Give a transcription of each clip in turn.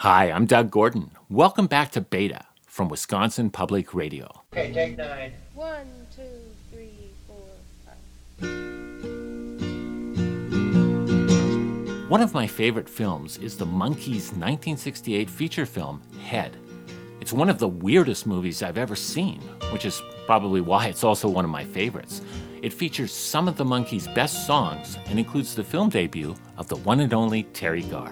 Hi, I'm Doug Gordon. Welcome back to Beta from Wisconsin Public Radio. Okay, take 9. 1, 2, 3, 4, 5. One of my favorite films is the Monkees' 1968 feature film, Head. It's one of the weirdest movies I've ever seen, which is probably why it's also one of my favorites. It features some of the Monkees' best songs and includes the film debut of the one and only Terry Garr.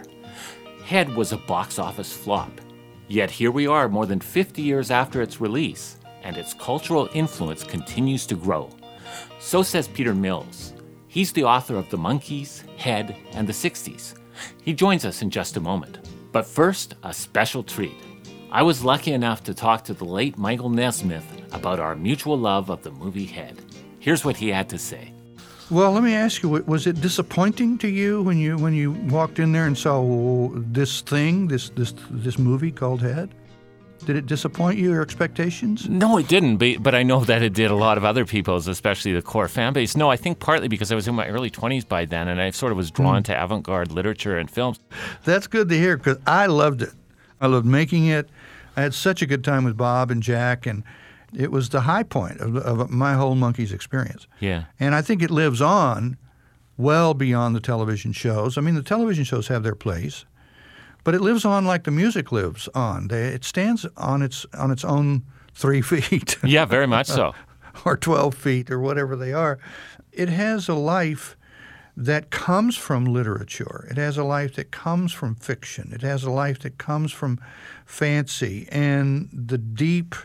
Head was a box office flop, yet here we are more than 50 years after its release, and its cultural influence continues to grow. So says Peter Mills. He's the author of The Monkees, Head, and the 60s. He joins us in just a moment. But first, a special treat. I was lucky enough to talk to the late Michael Nesmith about our mutual love of the movie Head. Here's what he had to say. Well, let me ask you, was it disappointing to you when you walked in there and saw this thing, this movie called Head? Did it disappoint you, your expectations? No, it didn't, but I know that it did a lot of other people's, especially the core fan base. No, I think partly because I was in my early 20s by then, and I sort of was drawn to avant-garde literature and films. That's good to hear, because I loved it. I loved making it. I had such a good time with Bob and Jack, and it was the high point of my whole Monkees experience. Yeah. And I think it lives on well beyond the television shows. I mean, the television shows have their place, but it lives on like the music lives on. It stands on its own 3 feet. Yeah, very much so. Or 12 feet or whatever they are. It has a life that comes from literature. It has a life that comes from fiction. It has a life that comes from fancy and the deep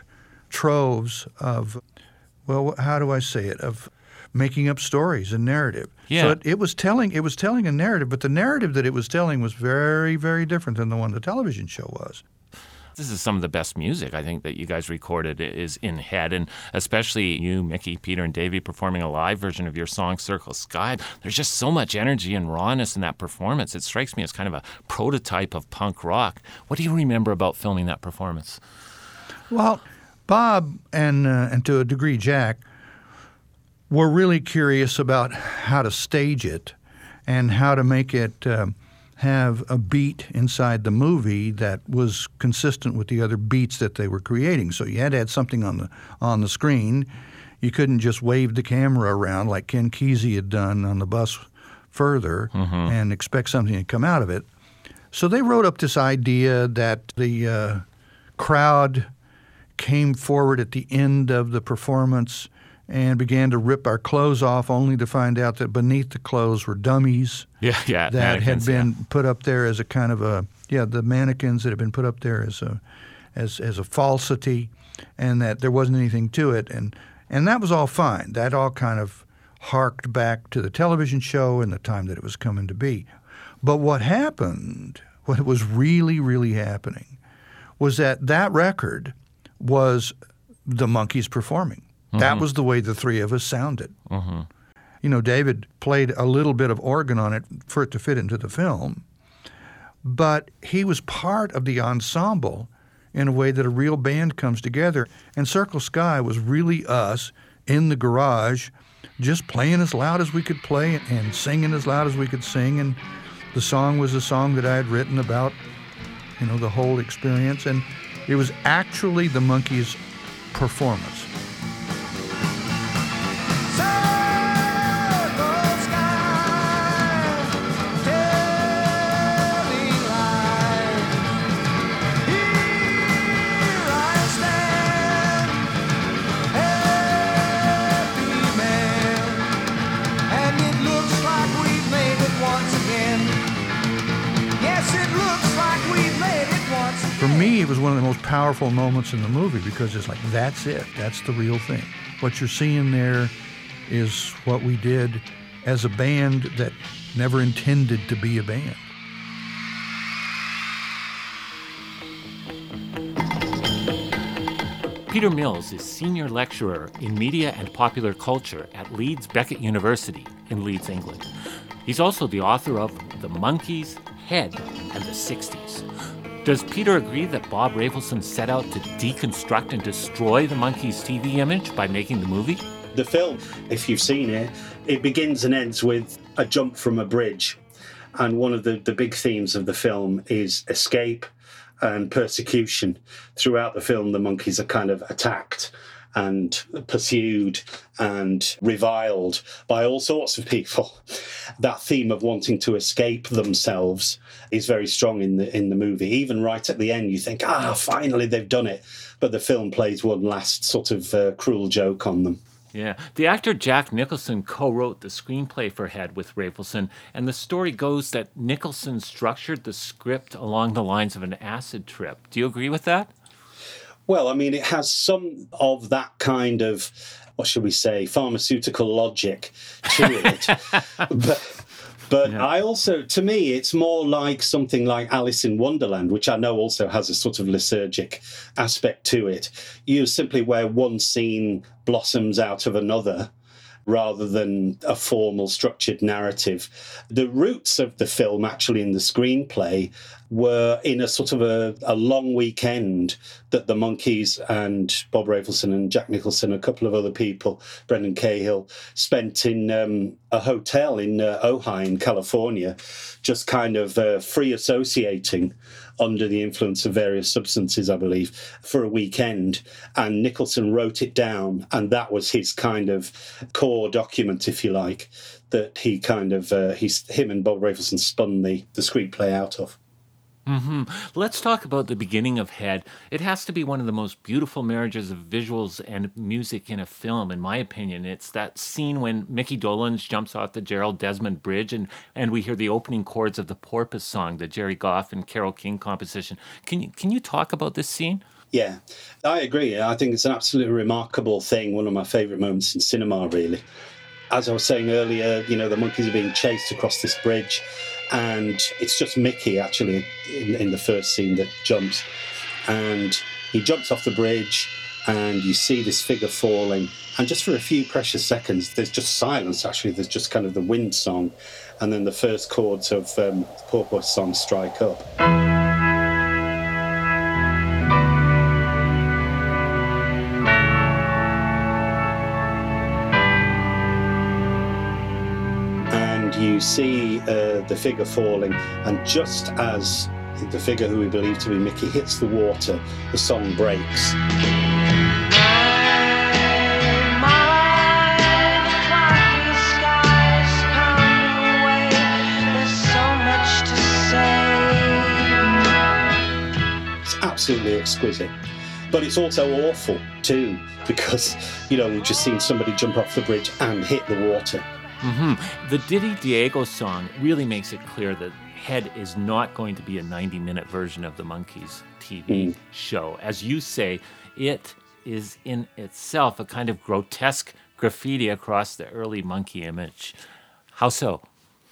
troves of, well, how do I say it, of making up stories and narrative. Yeah. So it was telling a narrative, but the narrative that it was telling was very, very different than the one the television show was. This is some of the best music, I think, that you guys recorded is in Head, and especially you, Mickey, Peter, and Davey performing a live version of your song, Circle Sky. There's just so much energy and rawness in that performance. It strikes me as kind of a prototype of punk rock. What do you remember about filming that performance? Well, Bob and to a degree Jack were really curious about how to stage it and how to make it have a beat inside the movie that was consistent with the other beats that they were creating. So you had to have something on the screen. You couldn't just wave the camera around like Ken Kesey had done on the bus further and expect something to come out of it. So they wrote up this idea that the crowd came forward at the end of the performance and began to rip our clothes off, only to find out that beneath the clothes were dummies that had been put up there as a kind of the mannequins that had been put up there as a falsity, and that there wasn't anything to it, and that was all fine. That all kind of harked back to the television show and the time that it was coming to be. But what happened, what was really, really happening, was that record was the Monkees performing. That was the way the three of us sounded. You know, David played a little bit of organ on it for it to fit into the film, but he was part of the ensemble in a way that a real band comes together. And Circle Sky was really us in the garage just playing as loud as we could play and singing as loud as we could sing. And the song was a song that I had written about, you know, the whole experience. And it was actually the Monkees' performance. For me, it was one of the most powerful moments in the movie because it's like, that's it. That's the real thing. What you're seeing there is what we did as a band that never intended to be a band. Peter Mills is senior lecturer in media and popular culture at Leeds Beckett University in Leeds, England. He's also the author of The Monkees, Head, and the 60s. Does Peter agree that Bob Rafelson set out to deconstruct and destroy the Monkees' TV image by making the movie? The film, if you've seen it, it begins and ends with a jump from a bridge. And one of the big themes of the film is escape and persecution. Throughout the film, the monkeys are kind of attacked and pursued and reviled by all sorts of people. That theme of wanting to escape themselves is very strong in the movie. Even right at the end, you think, finally they've done it. But the film plays one last sort of cruel joke on them. Yeah. The actor Jack Nicholson co-wrote the screenplay for Head with Rafelson, and the story goes that Nicholson structured the script along the lines of an acid trip. Do you agree with that? Well, I mean, it has some of that kind of, what should we say, pharmaceutical logic to it. But I also, to me, it's more like something like Alice in Wonderland, which I know also has a sort of lysergic aspect to it. You simply where one scene blossoms out of another rather than a formal structured narrative. The roots of the film, actually, in the screenplay were in a sort of a long weekend that the Monkees and Bob Rafelson and Jack Nicholson, a couple of other people, Brendan Cahill, spent in a hotel in Ojai in California, just kind of free associating under the influence of various substances, I believe, for a weekend. And Nicholson wrote it down, and that was his kind of core document, if you like, that he kind of, him and Bob Rafelson spun the screenplay out of. Mm-hmm. Let's talk about the beginning of Head. It has to be one of the most beautiful marriages of visuals and music in a film, in my opinion. It's that scene when Mickey Dolenz jumps off the Gerald Desmond Bridge and we hear the opening chords of the Porpoise song, the Jerry Goff and Carole King composition. Can you talk about this scene? Yeah, I agree. I think it's an absolutely remarkable thing, one of my favourite moments in cinema, really. As I was saying earlier, you know, the monkeys are being chased across this bridge, and it's just Mickey, actually, in the first scene that jumps. And he jumps off the bridge, and you see this figure falling. And just for a few precious seconds, there's just silence, actually. There's just kind of the wind song. And then the first chords of the Porpoise song strike up. You see the figure falling, and just as the figure who we believe to be Mickey hits the water, the song breaks. It's absolutely exquisite. But it's also awful, too, because, you know, we've just seen somebody jump off the bridge and hit the water. Mm-hmm. The Ditty Diego song really makes it clear that Head is not going to be a 90-minute version of the Monkees TV show. As you say, it is in itself a kind of grotesque graffiti across the early monkey image. How so?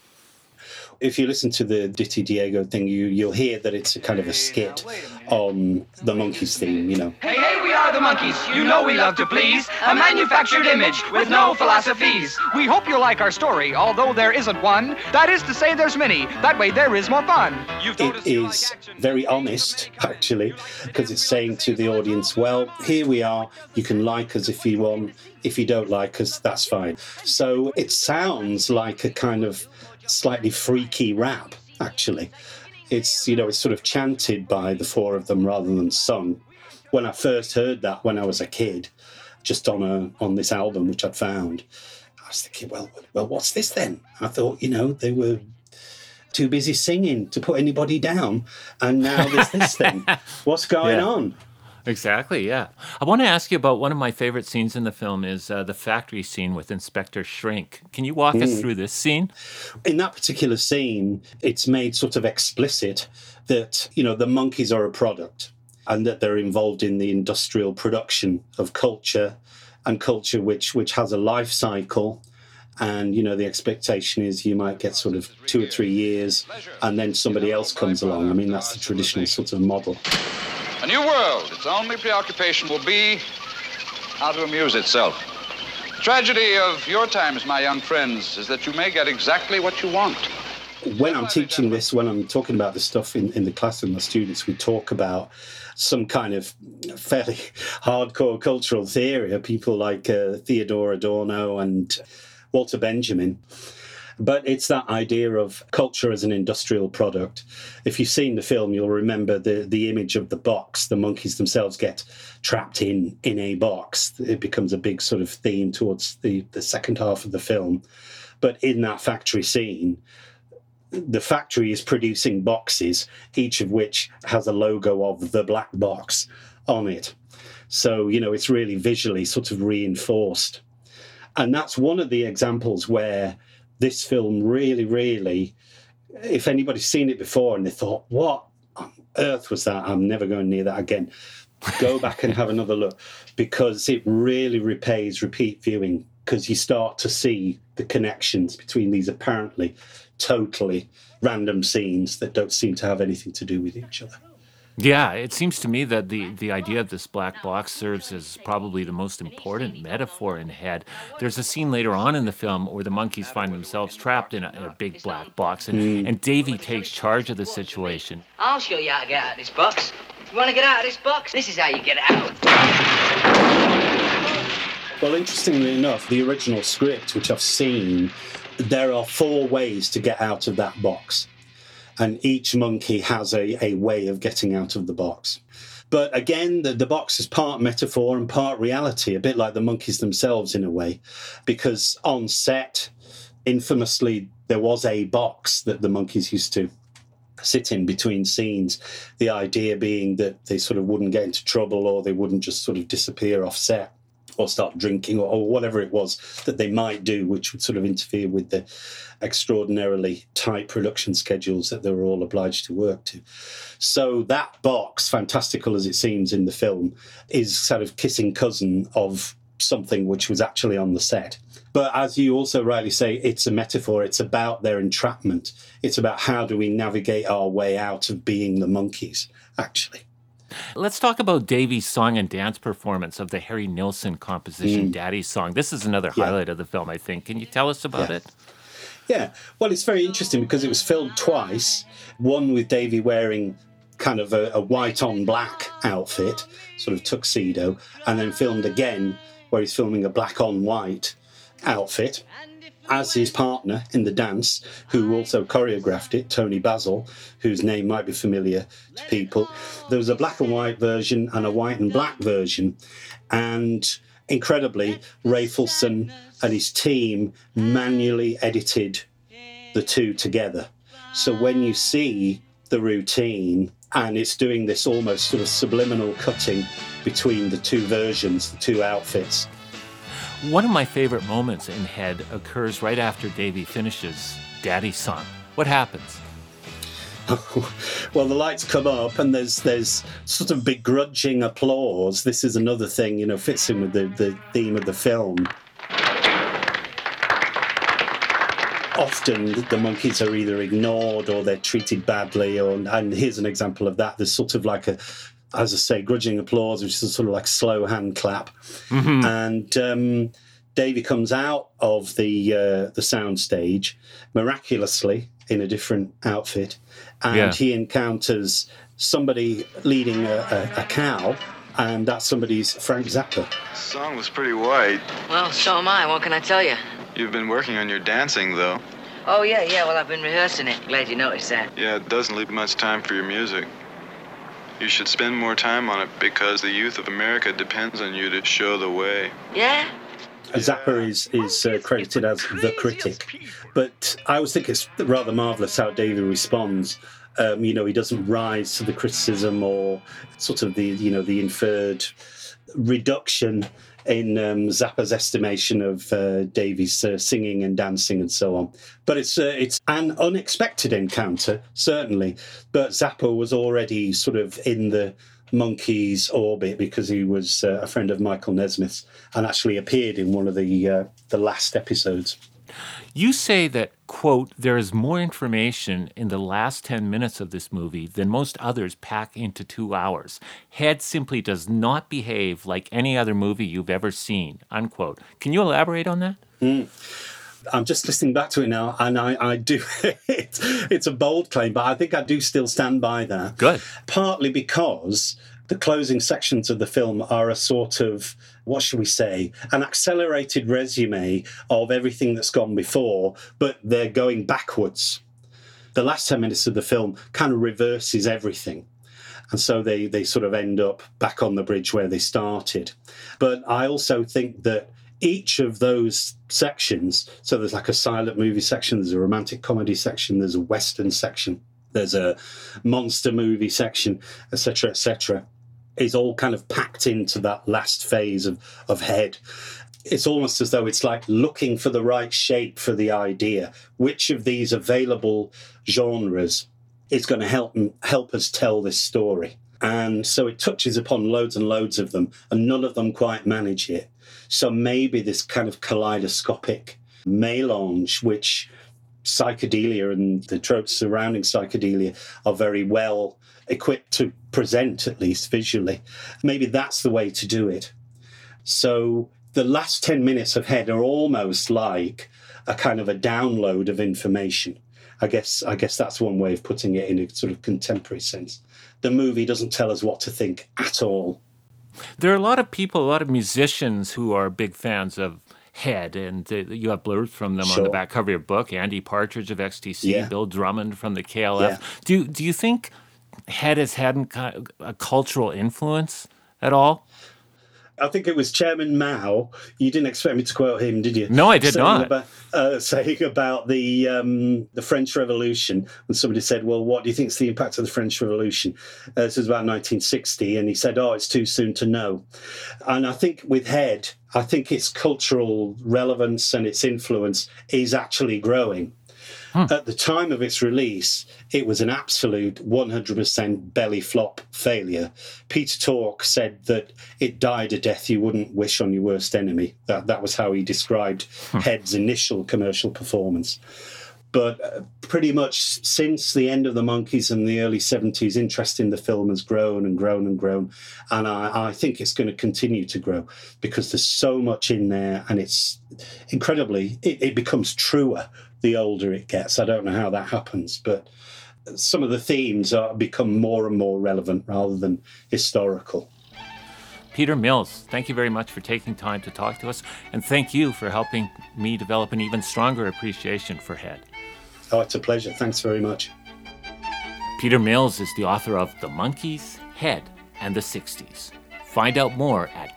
If you listen to the Ditty Diego thing, you'll hear that it's a kind of a skit on the Monkees theme, you know. Hey, we are the Monkees. You know we love to please. A manufactured image with no philosophies. We hope you like our story, although there isn't one. That is to say, there's many. That way there is more fun. It is very honest, actually, because it's saying to the audience, well, here we are. You can like us if you want. If you don't like us, that's fine. So it sounds like a kind of slightly freaky rap, actually. It's, you know, it's sort of chanted by the four of them rather than sung. When I first heard that when I was a kid, just on this album which I'd found, I was thinking, well, what's this then? I thought, you know, they were too busy singing to put anybody down, and now there's this thing. What's going on? Exactly, yeah. I want to ask you about one of my favorite scenes in the film is the factory scene with Inspector Shrink. Can you walk us through this scene? In that particular scene, it's made sort of explicit that, you know, the Monkees are a product and that they're involved in the industrial production of culture, and culture which has a life cycle. And, you know, the expectation is you might get sort of 2 or 3 years and then somebody else comes along. I mean, that's the traditional sort of model. A new world. Its only preoccupation will be how to amuse itself. The tragedy of your times, my young friends, is that you may get exactly what you want. When I'm teaching this, when I'm talking about this stuff in the class with my students, we talk about some kind of fairly hardcore cultural theory of people like Theodore Adorno and Walter Benjamin. But it's that idea of culture as an industrial product. If you've seen the film, you'll remember the image of the box. The monkeys themselves get trapped in a box. It becomes a big sort of theme towards the second half of the film. But in that factory scene, the factory is producing boxes, each of which has a logo of the black box on it. So, it's really visually sort of reinforced. And that's one of the examples where this film really, really, if anybody's seen it before and they thought, what on earth was that? I'm never going near that again. Go back and have another look, because it really repays repeat viewing, because you start to see the connections between these apparently totally random scenes that don't seem to have anything to do with each other. Yeah, it seems to me that the idea of this black box serves as probably the most important metaphor in Head. There's a scene later on in the film where the monkeys find themselves trapped in a big black box, and Davy takes charge of the situation. I'll show you how to get out of this box. You want to get out of this box? This is how you get out. Well, interestingly enough, the original script, which I've seen, there are 4 ways to get out of that box. And each monkey has a way of getting out of the box. But again, the box is part metaphor and part reality, a bit like the monkeys themselves in a way, because on set, infamously, there was a box that the monkeys used to sit in between scenes, the idea being that they sort of wouldn't get into trouble, or they wouldn't just sort of disappear off set or start drinking, or whatever it was that they might do, which would sort of interfere with the extraordinarily tight production schedules that they were all obliged to work to. So that box, fantastical as it seems in the film, is sort of kissing cousin of something which was actually on the set. But as you also rightly say, it's a metaphor. It's about their entrapment. It's about how do we navigate our way out of being the monkeys, actually. Let's talk about Davy's song and dance performance of the Harry Nilsson composition, Daddy's Song. This is another highlight of the film, I think. Can you tell us about it? Yeah, well, it's very interesting because it was filmed twice, one with Davy wearing kind of a white on black outfit, sort of tuxedo, and then filmed again where he's filming a black on white outfit as his partner in the dance, who also choreographed it, Tony Basil, whose name might be familiar to people. There was a black and white version and a white and black version, and incredibly, Rafelson and his team manually edited the two together. So when you see the routine, and it's doing this almost sort of subliminal cutting between the two versions, the two outfits. One of my favorite moments in Head occurs right after Davy finishes Daddy's Song. What happens? Well, the lights come up and there's sort of begrudging applause. This is another thing, fits in with the theme of the film. Often the monkeys are either ignored or they're treated badly, and here's an example of that. There's sort of like as I say, grudging applause, which is sort of like slow hand clap. Mm-hmm. And Davy comes out of the sound stage miraculously in a different outfit, and he encounters somebody leading a cow, and that somebody's Frank Zappa. The song was pretty white. Well, so am I. What can I tell you? You've been working on your dancing, though. Oh, yeah. Well, I've been rehearsing it. Glad you noticed that. Yeah, it doesn't leave much time for your music. You should spend more time on it because the youth of America depends on you to show the way. Yeah? Zappa is credited as the critic, but I always think it's rather marvellous how Davy responds. He doesn't rise to the criticism or sort of the inferred reduction in Zappa's estimation of Davy's singing and dancing and so on. But it's an unexpected encounter, certainly. But Zappa was already sort of in the Monkees' orbit because he was a friend of Michael Nesmith's and actually appeared in one of the last episodes. You say that, quote, there is more information in the last 10 minutes of this movie than most others pack into 2 hours. Head simply does not behave like any other movie you've ever seen, unquote. Can you elaborate on that? I'm just listening back to it now, and I do. It's a bold claim, but I think I do still stand by that. Good. Partly because the closing sections of the film are a sort of, what should we say, an accelerated resume of everything that's gone before, but they're going backwards. The last 10 minutes of the film kind of reverses everything. And so they sort of end up back on the bridge where they started. But I also think that each of those sections, so there's like a silent movie section, there's a romantic comedy section, there's a Western section, there's a monster movie section, etc., is all kind of packed into that last phase of Head. It's almost as though it's like looking for the right shape for the idea. Which of these available genres is going to help us tell this story? And so it touches upon loads and loads of them, and none of them quite manage it. So maybe this kind of kaleidoscopic melange, which psychedelia and the tropes surrounding psychedelia are very well equipped to present, at least visually. Maybe that's the way to do it. So the last 10 minutes of Head are almost like a kind of a download of information. I guess that's one way of putting it in a sort of contemporary sense. The movie doesn't tell us what to think at all. There are a lot of people, a lot of musicians who are big fans of Head, and you have blurbs from them on the back cover of your book. Andy Partridge of XTC, Bill Drummond from the KLF. Yeah. Do you think Head has had a cultural influence at all? I think it was Chairman Mao. You didn't expect me to quote him, did you? No, I did not. Saying about the French Revolution, when somebody said, well, what do you think is the impact of the French Revolution? This was about 1960, and he said, it's too soon to know. And I think with Head, I think its cultural relevance and its influence is actually growing. At the time of its release, it was an absolute 100% belly flop failure. Peter Tork said that it died a death you wouldn't wish on your worst enemy. That was how he described Head's initial commercial performance. But pretty much since the end of the Monkees in the early 70s, interest in the film has grown and grown and grown. And I think it's going to continue to grow because there's so much in there, and it's incredibly, it becomes truer the older it gets. I don't know how that happens, but some of the themes become more and more relevant rather than historical. Peter Mills, thank you very much for taking time to talk to us, and thank you for helping me develop an even stronger appreciation for Head. Oh, it's a pleasure. Thanks very much. Peter Mills is the author of The Monkees, Head, and the 60s. Find out more at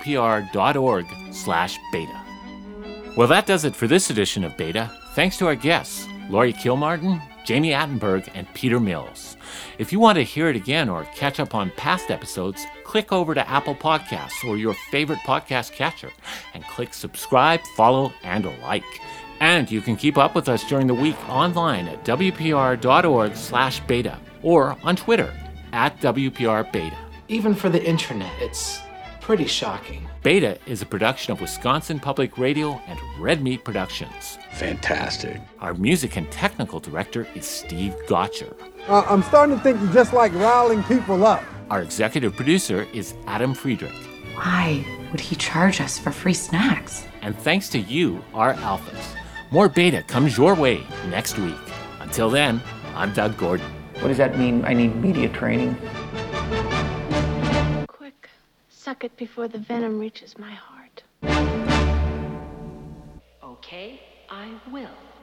wpr.org/beta. Well, that does it for this edition of Beta. Thanks to our guests, Laurie Kilmartin, Jamie Attenberg, and Peter Mills. If you want to hear it again or catch up on past episodes, click over to Apple Podcasts or your favorite podcast catcher and click subscribe, follow, and like. And you can keep up with us during the week online at wpr.org/beta or on Twitter @WPRBeta. Even for the internet, it's pretty shocking. Beta is a production of Wisconsin Public Radio and Red Meat Productions. Fantastic. Our music and technical director is Steve Gotcher. I'm starting to think you just like riling people up. Our executive producer is Adam Friedrich. Why would he charge us for free snacks? And thanks to you, our alphas. More Beta comes your way next week. Until then, I'm Doug Gordon. What does that mean? I need media training. Quick, suck it before the venom reaches my heart. Okay, I will.